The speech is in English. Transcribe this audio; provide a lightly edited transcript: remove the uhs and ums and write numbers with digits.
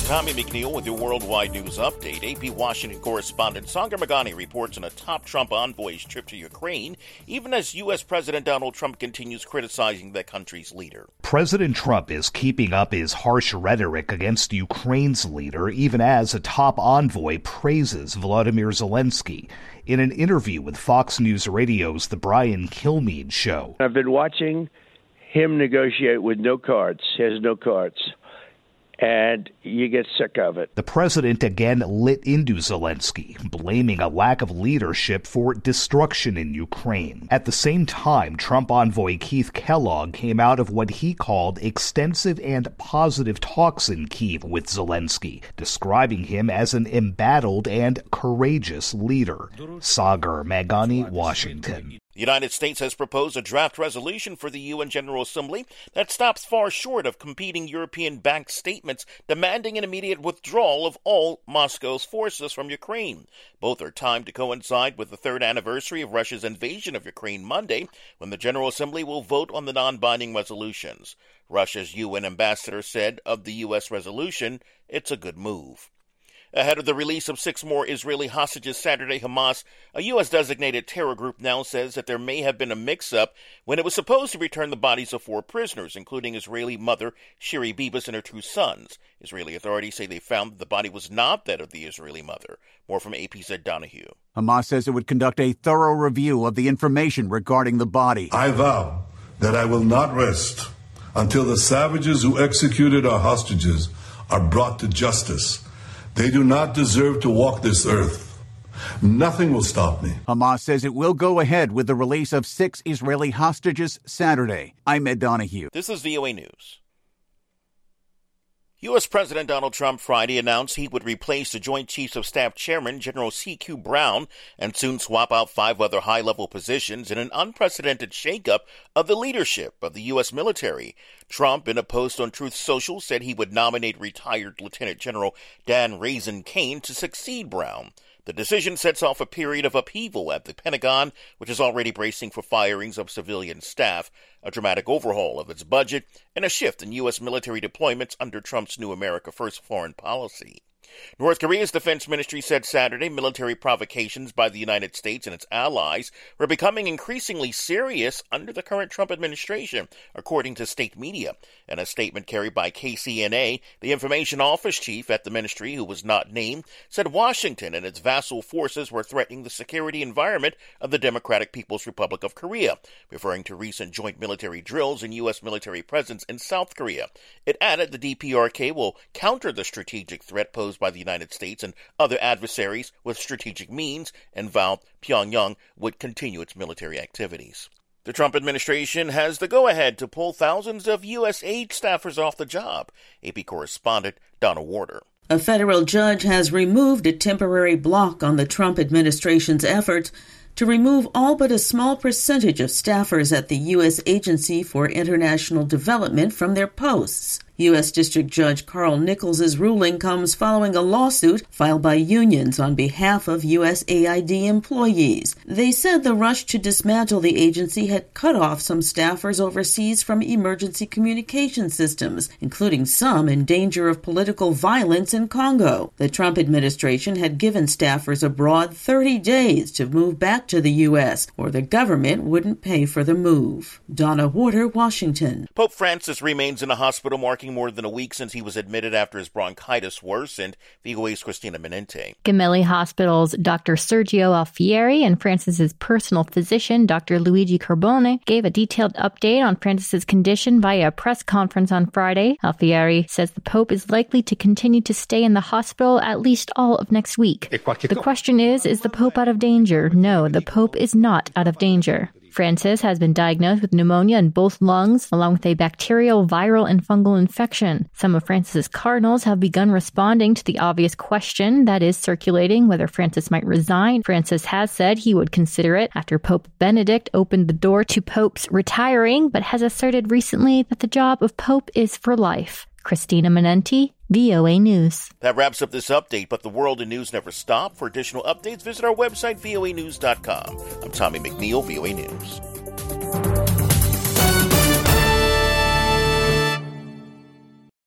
Tommy McNeil with your Worldwide News Update. AP Washington correspondent Sagar Meghani reports on a top Trump envoy's trip to Ukraine, even as U.S. President Donald Trump continues criticizing the country's leader. President Trump is keeping up his harsh rhetoric against Ukraine's leader, even as a top envoy praises Volodymyr Zelensky. In an interview with Fox News Radio's The Brian Kilmeade Show. I've been watching him negotiate with no cards. He has no cards. And you get sick of it. The president again lit into Zelensky, blaming a lack of leadership for destruction in Ukraine. At the same time, Trump envoy Keith Kellogg came out of what he called extensive and positive talks in Kyiv with Zelensky, describing him as an embattled and courageous leader. Sagar Meghani, Washington. The United States has proposed a draft resolution for the UN General Assembly that stops far short of competing European-backed statements demanding an immediate withdrawal of all Moscow's forces from Ukraine. Both are timed to coincide with the third anniversary of Russia's invasion of Ukraine Monday, when the General Assembly will vote on the non-binding resolutions. Russia's UN ambassador said of the U.S. resolution, it's a good move. Ahead of the release of 6 more Israeli hostages Saturday, Hamas, a U.S.-designated terror group, now says that there may have been a mix-up when it was supposed to return the bodies of 4 prisoners, including Israeli mother Shiri Bibas and her 2 sons. Israeli authorities say they found that the body was not that of the Israeli mother. More from AP's Ed Donahue. Hamas says it would conduct a thorough review of the information regarding the body. I vow that I will not rest until the savages who executed our hostages are brought to justice. They do not deserve to walk this earth. Nothing will stop me. Hamas says it will go ahead with the release of 6 Israeli hostages Saturday. I'm Ed Donahue. This is VOA News. U.S. President Donald Trump Friday announced he would replace the Joint Chiefs of Staff Chairman General C.Q. Brown and soon swap out 5 other high-level positions in an unprecedented shakeup of the leadership of the U.S. military. Trump, in a post on Truth Social, said he would nominate retired Lieutenant General Dan Raisin Kane to succeed Brown. The decision sets off a period of upheaval at the Pentagon, which is already bracing for firings of civilian staff, a dramatic overhaul of its budget, and a shift in U.S. military deployments under Trump's New America First foreign policy. North Korea's defense ministry said Saturday military provocations by the United States and its allies were becoming increasingly serious under the current Trump administration, according to state media. In a statement carried by KCNA, the information office chief at the ministry, who was not named, said Washington and its vassal forces were threatening the security environment of the Democratic People's Republic of Korea, referring to recent joint military drills and U.S. military presence in South Korea. It added the DPRK will counter the strategic threat posed by the United States and other adversaries with strategic means, and vowed Pyongyang would continue its military activities. The Trump administration has the go-ahead to pull thousands of U.S. aid staffers off the job. AP correspondent Donna Warder. A federal judge has removed a temporary block on the Trump administration's efforts to remove all but a small percentage of staffers at the U.S. Agency for International Development from their posts. U.S. District Judge Carl Nichols' ruling comes following a lawsuit filed by unions on behalf of USAID employees. They said the rush to dismantle the agency had cut off some staffers overseas from emergency communication systems, including some in danger of political violence in Congo. The Trump administration had given staffers abroad 30 days to move back to the U.S., or the government wouldn't pay for the move. Donna Warder, Washington. Pope Francis remains in a hospital marking more than a week since he was admitted after his bronchitis worsened. VOA's Christina Menente. Gemelli Hospital's Dr. Sergio Alfieri and Francis's personal physician, Dr. Luigi Carbone, gave a detailed update on Francis's condition via a press conference on Friday. Alfieri says the Pope is likely to continue to stay in the hospital at least all of next week. The question is the Pope out of danger? No, the Pope is not out of danger. Francis has been diagnosed with pneumonia in both lungs, along with a bacterial, viral, and fungal infection. Some of Francis's cardinals have begun responding to the obvious question that is circulating whether Francis might resign. Francis has said he would consider it after Pope Benedict opened the door to popes retiring, but has asserted recently that the job of Pope is for life. Christina Menente, VOA News. That wraps up this update, but the world and news never stop. For additional updates, visit our website, voanews.com. I'm Tommy McNeil, VOA News.